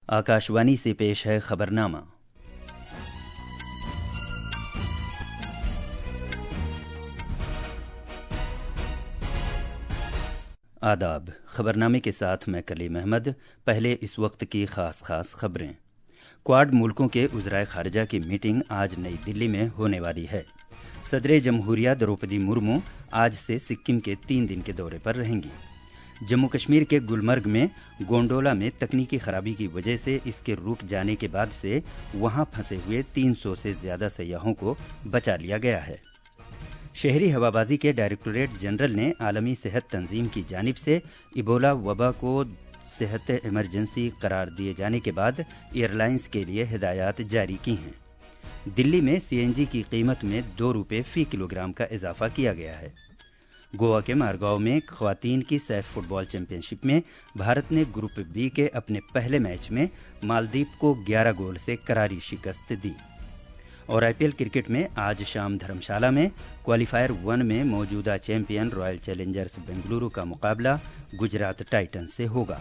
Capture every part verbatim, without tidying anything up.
आकाशवाणी से पेश है खबरनामा। आदाब। खबरनामे के साथ मैं कलीम अहमद। पहले इस वक्त की खास खास खबरें। क्वाड मुल्कों के उज़राए खारजा की मीटिंग आज नई दिल्ली में होने वाली है। सदर जमहूरिया द्रौपदी मुर्मू आज से सिक्किम के तीन दिन के दौरे पर रहेंगी। जम्मू कश्मीर के गुलमर्ग में गोंडोला में तकनीकी खराबी की वजह से इसके रुक जाने के बाद से वहां फंसे हुए तीन सौ से ज्यादा सयाहों को बचा लिया गया है। शहरी हवाबाजी के डायरेक्टोरेट जनरल ने आलमी सेहत तंजीम की जानिब से इबोला वबा को सेहत इमरजेंसी करार दिए जाने के बाद एयरलाइंस के लिए हिदायत जारी की हैं। दिल्ली में सीएनजी की कीमत में दो रुपये फी किलोग्राम का इजाफा किया गया है। गोवा के मारगांव में ख्वातीन की सैफ फुटबॉल चैंपियनशिप में भारत ने ग्रुप बी के अपने पहले मैच में मालदीव को ग्यारह गोल से करारी शिकस्त दी। और आईपीएल क्रिकेट में आज शाम धर्मशाला में क्वालीफायर वन में मौजूदा चैंपियन रॉयल चैलेंजर्स बेंगलुरु का मुकाबला गुजरात टाइटंस से होगा।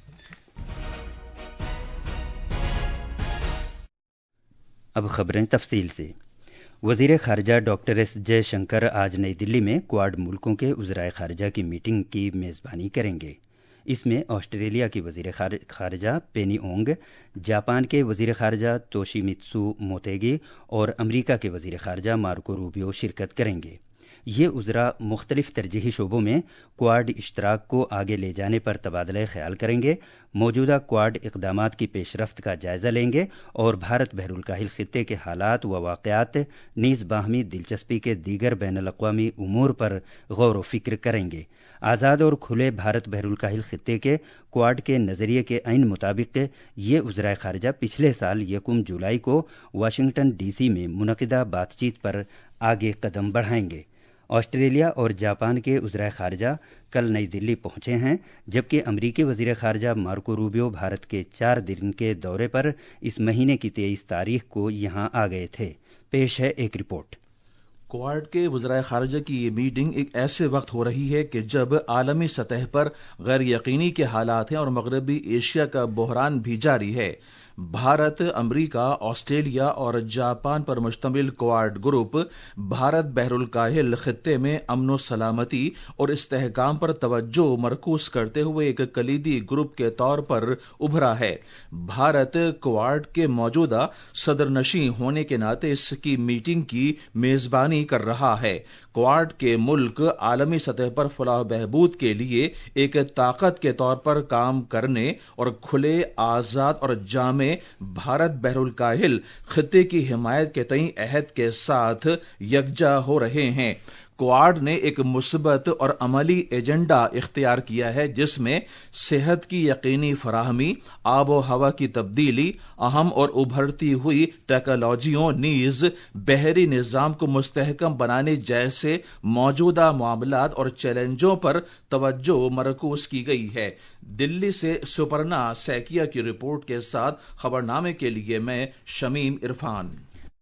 अब खबरें तफसील से। वजीर खारजा डॉक्टर एस जयशंकर आज नई दिल्ली में क्वाड मुल्कों के उज़राए खारजा की मीटिंग की मेज़बानी करेंगे। इसमें ऑस्ट्रेलिया की वजीर खारजा पेनी ओंग, जापान के वजीर खारजा तोशिमित्सु मोतेगी और अमरीका के वजीर खारजा मार्को रूबियो शिरकत करेंगे। ये उज़रा मुख्तलिफ तरजीही शोबों में क्वाड इश्तराक को आगे ले जाने पर तबादला ख्याल करेंगे, मौजूदा क्वाड इक़दामात की पेशरफ्त का जायजा लेंगे और भारत बहरुल खित्ते के हालात व वाक़यात नीज़ बाहमी दिलचस्पी के दीगर बैनुल अक़वामी उमूर पर गौर व फिक्र करेंगे। आज़ाद और खुले भारत बहरुल खित्ते के क्वाड के नज़रिए के ऐन मुताबिक ये उज़राए खारजा पिछले साल यकम जुलाई को वाशिंगटन डीसी में मुनक़िदा बातचीत पर आगे कदम बढ़ाएंगे। ऑस्ट्रेलिया और जापान के उज़राए खारजा कल नई दिल्ली पहुंचे हैं, जबकि अमरीकी वज़ीर खारजा मार्को रूबियो भारत के चार दिन के दौरे पर इस महीने की तेईस तारीख को यहां आ गए थे। पेश है एक रिपोर्ट। क्वाड के वज़राए खारजा की ये मीटिंग एक ऐसे वक्त हो रही है कि जब आलमी सतह पर गैर यकीनी के हालात हैं और मगरबी एशिया का बहरान भी जारी है। भारत, अमरीका, ऑस्ट्रेलिया और जापान पर मुश्तमिल क्वाड ग्रुप भारत बहरुल काहिल खित्ते में अमन सलामती और इस्तेहकाम पर तवज्जो मरकूज करते हुए एक कलीदी ग्रुप के तौर पर उभरा है। भारत क्वाड के मौजूदा सदरनशीं होने के नाते इसकी मीटिंग की मेजबानी कर रहा है। क्वाड के मुल्क आलमी सतह पर फलाह बहबूद के लिए एक ताकत के तौर पर काम करने और खुले, आजाद और जामे भारत बहरुल काहिल खित्ते की हिमायत के तई अहद के साथ यकजा हो रहे हैं। क्वाड ने एक मुस्बत और अमली एजेंडा इख्तियार किया है, जिसमें सेहत की यकीनी फराहमी, आबो हवा की तब्दीली, अहम और उभरती हुई टेक्नोलॉजियों नीज बहरी निज़ाम को मुस्तहकम बनाने जैसे मौजूदा मामलात और चैलेंजों पर तवज्जो मरकूज की गई है। दिल्ली से सुपर्णा सैकिया की रिपोर्ट के साथ खबरनामे के लिए मैं शमीम इरफान।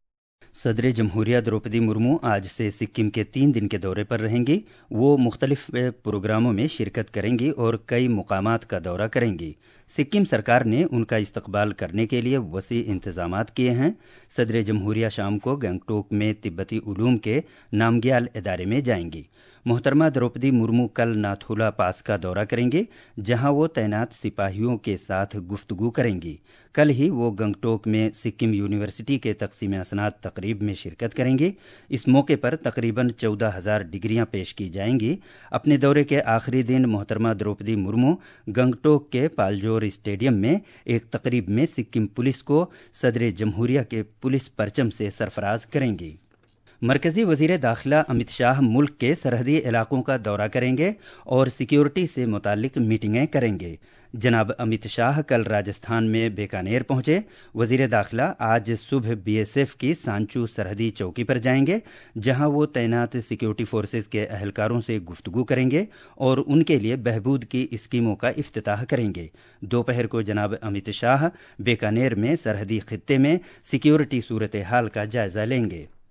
सदर जमहूरिया द्रौपदी मुर्मू आज से सिक्किम के तीन दिन के दौरे पर रहेंगी। वो मुख्तलिफ प्रोग्रामों में शिरकत करेंगी और कई मुकामात का दौरा करेंगी। सिक्किम सरकार ने उनका इस्तकबाल करने के लिए वसी इंतजामात किए हैं। सदर जमहूरिया शाम को गंगटोक में तिब्बती उलूम के नामग्याल इदारे में जाएंगी। मोहतरमा द्रौपदी मुर्मू कल नाथुला पास का दौरा करेंगे, जहां वो तैनात सिपाहियों के साथ गुफ्तगू करेंगी। कल ही वो गंगटोक में सिक्किम यूनिवर्सिटी के तकसीम असनाद तकरीब में शिरकत करेंगी। इस मौके पर तकरीबन चौदह हजार डिग्रियां पेश की जाएंगी। अपने दौरे के आखिरी दिन मोहतरमा द्रौपदी मुर्मू गंगटोक के पालजोर स्टेडियम में एक तकरीब में सिक्किम पुलिस को सदर जमहूरिया के पुलिस परचम से सरफराज करेंगी। मरकजी वजीर दाखिला अमित शाह मुल्क के सरहदी इलाकों का दौरा करेंगे और सिक्योरिटी से मुतालिक मीटिंगें करेंगे। जनाब अमित शाह कल राजस्थान में बीकानेर पहुंचे। वजीर दाखिला आज सुबह बीएसएफ की सांचू सरहदी चौकी पर जाएंगे, जहां वो तैनात सिक्योरिटी फोर्सेज के अहलकारों से गुफ्तगू करेंगे और उनके लिए बहबूद की स्कीमों का इफ्तिताह करेंगे। दोपहर को जनाब अमित शाह बीकानेर में सरहदी खित्ते में सिक्योरिटी सूरत हाल का जायजा लेंगे।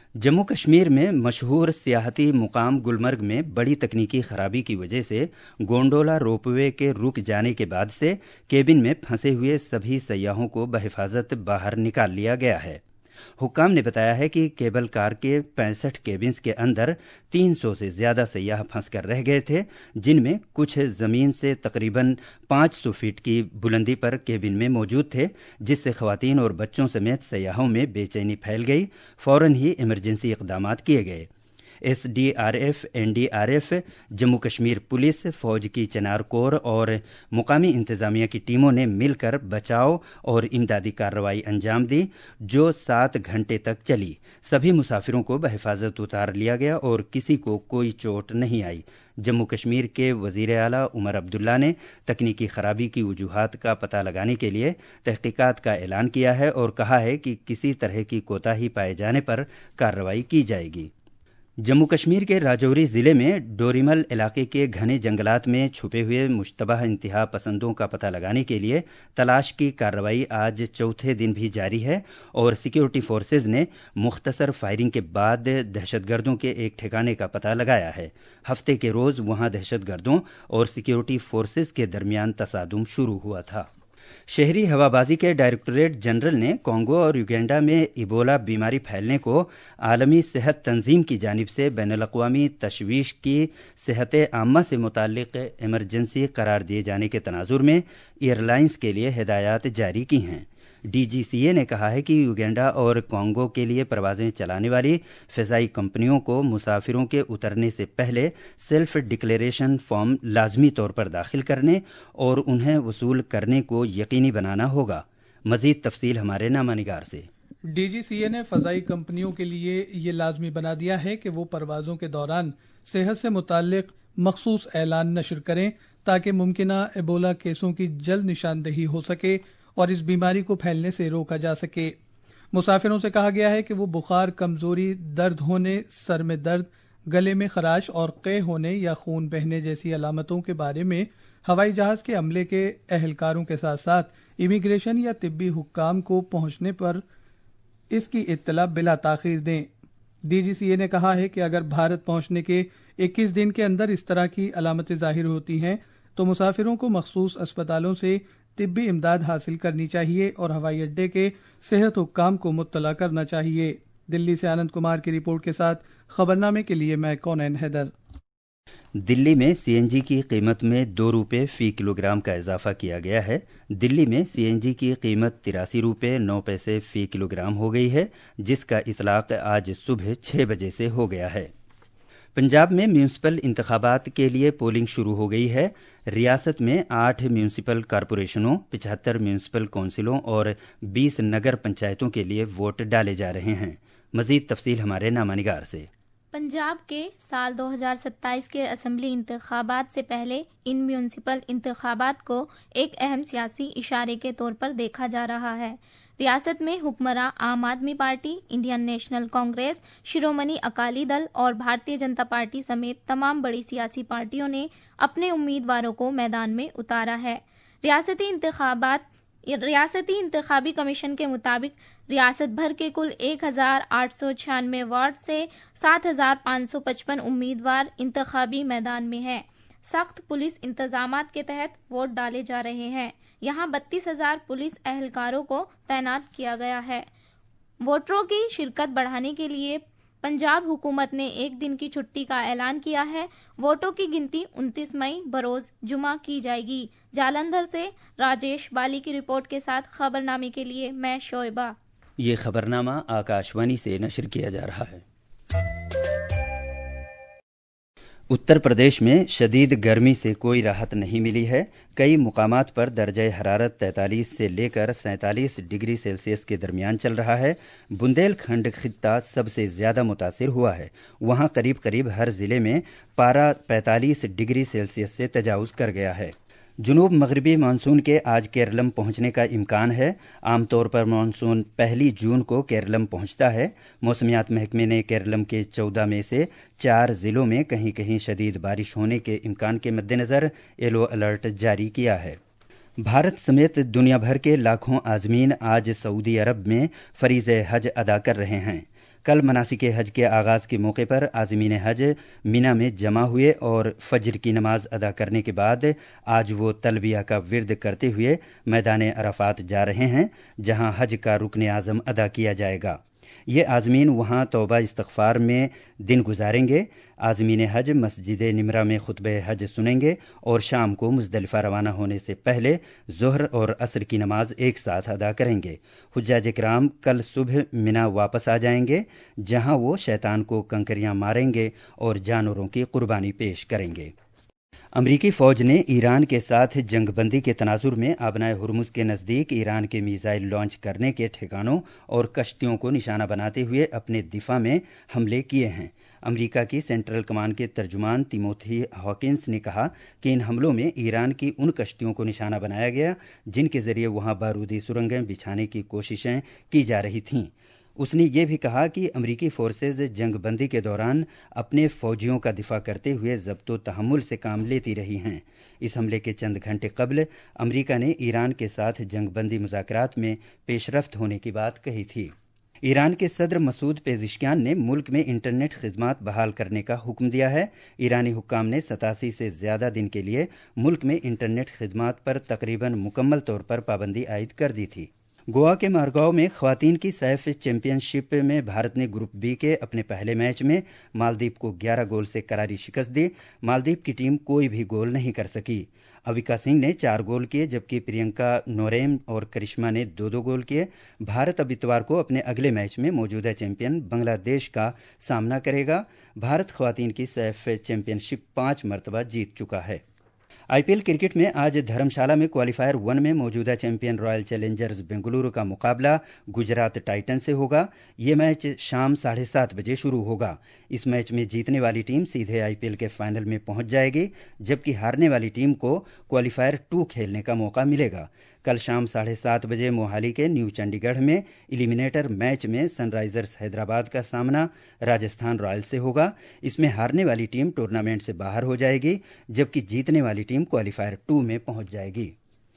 جموں کشمیر میں مشہور سیاحتی مقام گلمرگ میں بڑی تکنیکی خرابی کی وجہ سے گونڈولا روپ وے کے رک جانے کے بعد سے کیبن میں پھنسے ہوئے سبھی سیاحوں کو بحفاظت باہر نکال لیا گیا ہے۔ حکام نے بتایا ہے کہ کیبل کار کے پینسٹھ کیبنز کے اندر تین سو سے زیادہ سیاح پھنس کر رہ گئے تھے، جن میں کچھ زمین سے تقریباً پانچ سو فٹ کی بلندی پر کیبن میں موجود تھے، جس سے خواتین اور بچوں سمیت سیاحوں میں بے چینی پھیل گئی۔ فوراً ہی ایمرجنسی اقدامات کیے گئے۔ S D R F, N D R F, Jammu Kashmir police, فوج کی چنار کور اور مقامی انتظامیہ کی ٹیموں نے مل کر بچاؤ اور امدادی کارروائی انجام دی، جو سات گھنٹے تک چلی۔ سبھی مسافروں کو بحفاظت اتار لیا گیا اور کسی کو کوئی چوٹ نہیں آئی۔ جموں کشمیر کے وزیر اعلیٰ عمر عبداللہ نے تکنیکی خرابی کی وجوہات کا پتہ لگانے کے لیے تحقیقات کا اعلان کیا ہے اور کہا ہے کہ کسی طرح کی کوتاہی پائے جانے پر کارروائی کی جائے گی۔ جموں کشمیر کے راجوری ضلع میں ڈوریمل علاقے کے گھنے جنگلات میں چھپے ہوئے مشتبہ انتہا پسندوں کا پتہ لگانے کے لیے تلاش کی کارروائی آج چوتھے دن بھی جاری ہے اور سیکیورٹی فورسز نے مختصر فائرنگ کے بعد دہشت گردوں کے ایک ٹھکانے کا پتہ لگایا ہے۔ ہفتے کے روز وہاں دہشت گردوں اور سیکیورٹی فورسز کے درمیان تصادم شروع ہوا تھا۔ شہری ہوابازی کے ڈائریکٹوریٹ جنرل نے کانگو اور یوگینڈا میں ایبولا بیماری پھیلنے کو عالمی صحت تنظیم کی جانب سے بین الاقوامی تشویش کی صحت عامہ سے متعلق ایمرجنسی قرار دیے جانے کے تناظر میں ایئر لائنز کے لیے ہدایات جاری کی ہیں۔ ڈی جی سی اے نے کہا ہے کہ یوگینڈا اور کانگو کے لیے پروازیں چلانے والی فضائی کمپنیوں کو مسافروں کے اترنے سے پہلے سیلف ڈکلیریشن فارم لازمی طور پر داخل کرنے اور انہیں وصول کرنے کو یقینی بنانا ہوگا۔ مزید تفصیل ہمارے نامہ نگار سے۔ ڈی جی سی اے نے فضائی کمپنیوں کے لیے یہ لازمی بنا دیا ہے کہ وہ پروازوں کے دوران صحت سے متعلق مخصوص اعلان نشر کریں تاکہ ممکنہ ایبولا کیسوں کی جلد نشاندہی ہو سکے اور اس بیماری کو پھیلنے سے روکا جا سکے۔ مسافروں سے کہا گیا ہے کہ وہ بخار، کمزوری، درد ہونے، سر میں درد، گلے میں خراش اور قے ہونے یا خون بہنے جیسی علامتوں کے بارے میں ہوائی جہاز کے عملے کے اہلکاروں کے ساتھ ساتھ امیگریشن یا طبی حکام کو پہنچنے پر اس کی اطلاع بلا تاخیر دیں۔ ڈی جی سی اے نے کہا ہے کہ اگر بھارت پہنچنے کے اکیس دن کے اندر اس طرح کی علامتیں ظاہر ہوتی ہیں تو مسافروں کو مخصوص اسپتالوں سے طبی امداد حاصل کرنی چاہیے اور ہوائی اڈے کے صحت حکام کو مطلع کرنا چاہیے۔ دلی سے آنند کمار کی رپورٹ کے ساتھ خبرنامے کے لیے میں کونین حیدر۔ دلی میں سی این جی کی قیمت میں دو روپے فی کلو گرام کا اضافہ کیا گیا ہے۔ دلی میں سی این جی کی قیمت تراسی روپے نو پیسے فی کلو گرام ہو گئی ہے، جس کا اطلاق آج صبح چھ بجے سے ہو گیا ہے۔ پنجاب میں میونسپل انتخابات کے لیے پولنگ شروع ہو گئی ہے۔ ریاست میں آٹھ میونسپل کارپوریشنوں، پچہتر میونسپل کونسلوں اور بیس نگر پنچایتوں کے لیے ووٹ ڈالے جا رہے ہیں۔ مزید تفصیل ہمارے نامہ نگار سے۔ پنجاب کے سال دو ہزار ستائیس کے اسمبلی انتخابات سے پہلے ان میونسپل انتخابات کو ایک اہم سیاسی اشارے کے طور پر دیکھا جا رہا ہے۔ ریاست میں حکمراں Aam Aadmi party, Indian National Congress, Shiromani Akali Dal اور بھارتیہ جنتا پارٹی سمیت تمام بڑی سیاسی پارٹیوں نے اپنے امیدواروں کو میدان میں اتارا ہے۔ ریاستی انتخابات ریاستی انتخابی کمیشن کے مطابق ریاست بھر کے کل ایک ہزار آٹھ سو چھیانوے وارڈ سے سات ہزار پانچ سو پچپن امیدوار انتخابی میدان میں ہیں۔ سخت پولیس انتظامات کے تحت ووٹ ڈالے جا رہے ہیں۔ یہاں بتیس ہزار پولیس اہلکاروں کو تعینات کیا گیا ہے۔ ووٹروں کی شرکت بڑھانے کے لیے پنجاب حکومت نے ایک دن کی چھٹی کا اعلان کیا ہے۔ ووٹوں کی گنتی انتیس مئی بروز جمعہ کی جائے گی۔ جالندھر سے راجیش بالی کی رپورٹ کے ساتھ خبرنامے کے لیے میں شعیبہ۔ یہ خبرنامہ آکاشوانی سے نشر کیا جا رہا ہے۔ اتر پردیش میں شدید گرمی سے کوئی راحت نہیں ملی ہے۔ کئی مقامات پر درجہ حرارت تینتالیس سے لے کر سینتالیس ڈگری سیلسیس کے درمیان چل رہا ہے۔ بندیل کھنڈ خطہ سب سے زیادہ متاثر ہوا ہے۔ وہاں قریب قریب ہر ضلع میں پارہ پینتالیس ڈگری سیلسیس سے تجاوز کر گیا ہے۔ جنوب مغربی مانسون کے آج کیرلم پہنچنے کا امکان ہے۔ عام طور پر مانسون پہلی جون کو کیرلم پہنچتا ہے۔ موسمیات محکمے نے کیرلم کے چودہ میں سے چار ضلعوں میں کہیں کہیں شدید بارش ہونے کے امکان کے مد نظر یلو الرٹ جاری کیا ہے۔ بھارت سمیت دنیا بھر کے لاکھوں عازمین آج سعودی عرب میں فریضہ حج ادا کر رہے ہیں۔ کل مناسک حج کے آغاز کے موقع پر عازمین حج مینا میں جمع ہوئے اور فجر کی نماز ادا کرنے کے بعد آج وہ تلبیہ کا ورد کرتے ہوئے میدان عرفات جا رہے ہیں، جہاں حج کا رکن اعظم ادا کیا جائے گا۔ یہ عازمین وہاں توبہ استغفار میں دن گزاریں گے۔ عازمین حج مسجد نمرہ میں خطبہ حج سنیں گے اور شام کو مزدلفہ روانہ ہونے سے پہلے ظہر اور عصر کی نماز ایک ساتھ ادا کریں گے۔ حجاج کرام کل صبح منا واپس آ جائیں گے، جہاں وہ شیطان کو کنکریاں ماریں گے اور جانوروں کی قربانی پیش کریں گے۔ امریکی فوج نے ایران کے ساتھ جنگ بندی کے تناظر میں آبنائے ہرمز کے نزدیک ایران کے میزائل لانچ کرنے کے ٹھکانوں اور کشتیوں کو نشانہ بناتے ہوئے اپنے دفاع میں حملے کیے ہیں۔ امریکہ کی سینٹرل کمان کے ترجمان تیموتھی ہاکنس نے کہا کہ ان حملوں میں ایران کی ان کشتیوں کو نشانہ بنایا گیا جن کے ذریعے وہاں بارودی سرنگیں بچھانے کی کوششیں کی جا رہی تھیں۔ اس نے یہ بھی کہا کہ امریکی فورسز جنگ بندی کے دوران اپنے فوجیوں کا دفاع کرتے ہوئے ضبط و تحمل سے کام لیتی رہی ہیں۔ اس حملے کے چند گھنٹے قبل امریکہ نے ایران کے ساتھ جنگ بندی مذاکرات میں پیش رفت ہونے کی بات کہی تھی۔ ایران کے صدر مسعود پیزشکیان نے ملک میں انٹرنیٹ خدمات بحال کرنے کا حکم دیا ہے۔ ایرانی حکام نے ستاسی سے زیادہ دن کے لیے ملک میں انٹرنیٹ خدمات پر تقریباً مکمل طور پر پابندی عائد کر دی تھی۔ گوا کے مارگاؤ میں خواتین کی سیف چیمپئن شپ میں بھارت نے گروپ بی کے اپنے پہلے میچ میں مالدیپ کو گیارہ گول سے کراری شکست دی۔ مالدیپ کی ٹیم کوئی بھی گول نہیں کر سکی۔ اویکا سنگھ نے چار گول کیے جبکہ پرینکا نوریم اور کرشما نے دو دو گول کیے۔ بھارت اب اتوار کو اپنے اگلے میچ میں موجودہ چیمپئن بنگلہ دیش کا سامنا کرے گا۔ بھارت خواتین کی سیف چیمپئن شپ پانچ مرتبہ جیت چکا ہے۔ آئی پی ایل کرکٹ میں آج دھرم شالہ میں کوالیفائر ون میں موجودہ چیمپئن رائل چیلنجرز بنگلورو کا مقابلہ گجرات ٹائٹن سے ہوگا۔ یہ میچ شام ساڑھے سات بجے شروع ہوگا۔ اس میچ میں جیتنے والی ٹیم سیدھے آئی پی ایل کے فائنل میں پہنچ جائے گی، جبکہ ہارنے والی ٹیم کو کوالیفائر ٹو کھیلنے کا موقع ملے گا۔ کل شام ساڑھے سات بجے موہالی کے نیو چنڈی گڑھ میں ایلیمینیٹر میچ میں سن رائزرز حیدرآباد کا سامنا راجستھان رائل سے ہوگا۔ اس میں ہارنے والی ٹیم ٹورنامنٹ سے باہر ہو جائے گی، جبکہ جیتنے والی ٹیم کوالیفائر ٹو میں پہنچ جائے گی۔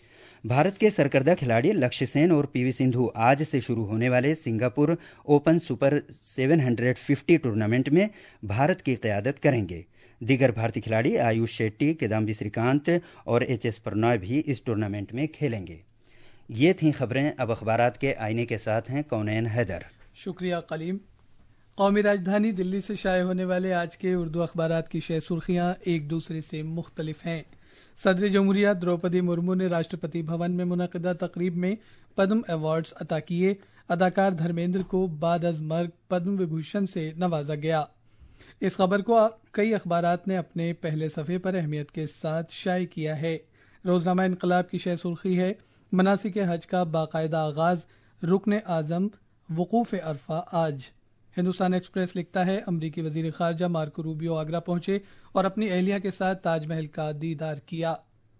بھارت کے سرکردہ کھلاڑی لکشیہ سین اور پی وی سندھو آج سے شروع ہونے والے Singapore open super seven hundred fifty tournament میں بھارت کی قیادت کریں گے۔ دیگر بھارتی کھلاڑی آیوش شیٹی، کدامبی سری کانت اور ایچ ایس پرنوائے بھی اس ٹورنامنٹ میں کھیلیں گے۔ یہ تھیں خبریں۔ اب اخبارات کے آئینے کے ساتھ ہیں کونین حیدر۔ شکریہ کلیم۔ قومی راجدھانی دلی سے شائع ہونے والے آج کے اردو اخبارات کی شہ سرخیاں ایک دوسرے سے مختلف ہیں۔ صدر جمہوریہ دروپدی مرمو نے راشٹرپتی بھون میں منعقدہ تقریب میں پدم ایوارڈز عطا کیے۔ اداکار دھرمیندر کو بعد از مرگ پدم وبھوشن سے نوازا گیا۔ اس خبر کو کئی اخبارات نے اپنے پہلے صفحے پر اہمیت کے ساتھ شائع کیا ہے۔ روزنامہ انقلاب کی شہ سرخی ہے، مناسک حج کا باقاعدہ آغاز، رکن اعظم وقوف عرفہ آج۔ ہندوستان ایکسپریس لکھتا ہے، امریکی وزیر خارجہ مارکو روبیو آگرہ پہنچے اور اپنی اہلیہ کے ساتھ تاج محل کا دیدار کیا۔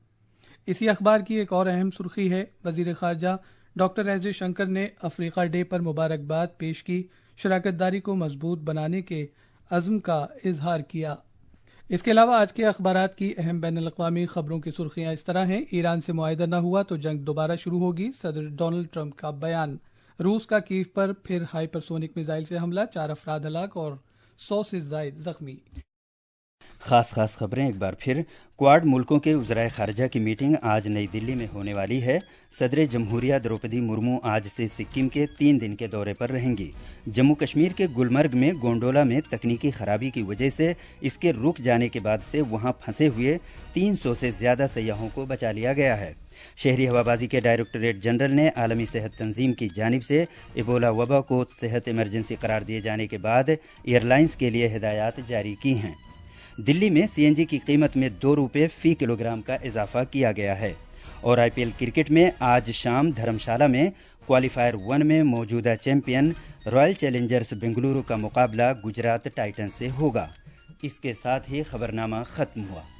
اسی اخبار کی ایک اور اہم سرخی ہے، وزیر خارجہ ڈاکٹر ایس جے شنکر نے افریقہ ڈے پر مبارکباد پیش کی، شراکت داری کو مضبوط بنانے کے عزم کا اظہار کیا۔ اس کے علاوہ آج کے اخبارات کی اہم بین الاقوامی خبروں کی سرخیاں اس طرح ہیں، ایران سے معاہدہ نہ ہوا تو جنگ دوبارہ شروع ہوگی، صدر ڈونلڈ ٹرمپ کا بیان۔ روس کا کیف پر پھر ہائپر سونک میزائل سے حملہ، چار افراد ہلاک اور سو سے زائد زخمی۔ خاص خاص خبریں ایک بار پھر۔ کوارڈ ملکوں کے وزرائے خارجہ کی میٹنگ آج نئی دلی میں ہونے والی ہے۔ صدر جمہوریہ دروپدی مرمو آج سے سکم کے تین دن کے دورے پر رہیں گی۔ جموں کشمیر کے گلمرگ میں گونڈولا میں تکنیکی خرابی کی وجہ سے اس کے رک جانے کے بعد سے وہاں پھنسے ہوئے تین سو سے زیادہ سیاحوں کو بچا لیا گیا ہے۔ شہری ہوابازی کے ڈائریکٹوریٹ جنرل نے عالمی صحت تنظیم کی جانب سے ایبولا وبا کو صحت ایمرجنسی قرار دیے جانے کے بعد ایئر لائنز کے لیے ہدایات جاری کی ہیں۔ دلی میں سی این جی کی قیمت میں دو روپے فی کلو گرام کا اضافہ کیا گیا ہے۔ اور آئی پی ایل کرکٹ میں آج شام دھرم شالہ میں کوالیفائر ون میں موجودہ چیمپئن رائل چیلنجرز بنگلورو کا مقابلہ گجرات ٹائٹن سے ہوگا۔ اس کے ساتھ ہی خبرنامہ ختم ہوا۔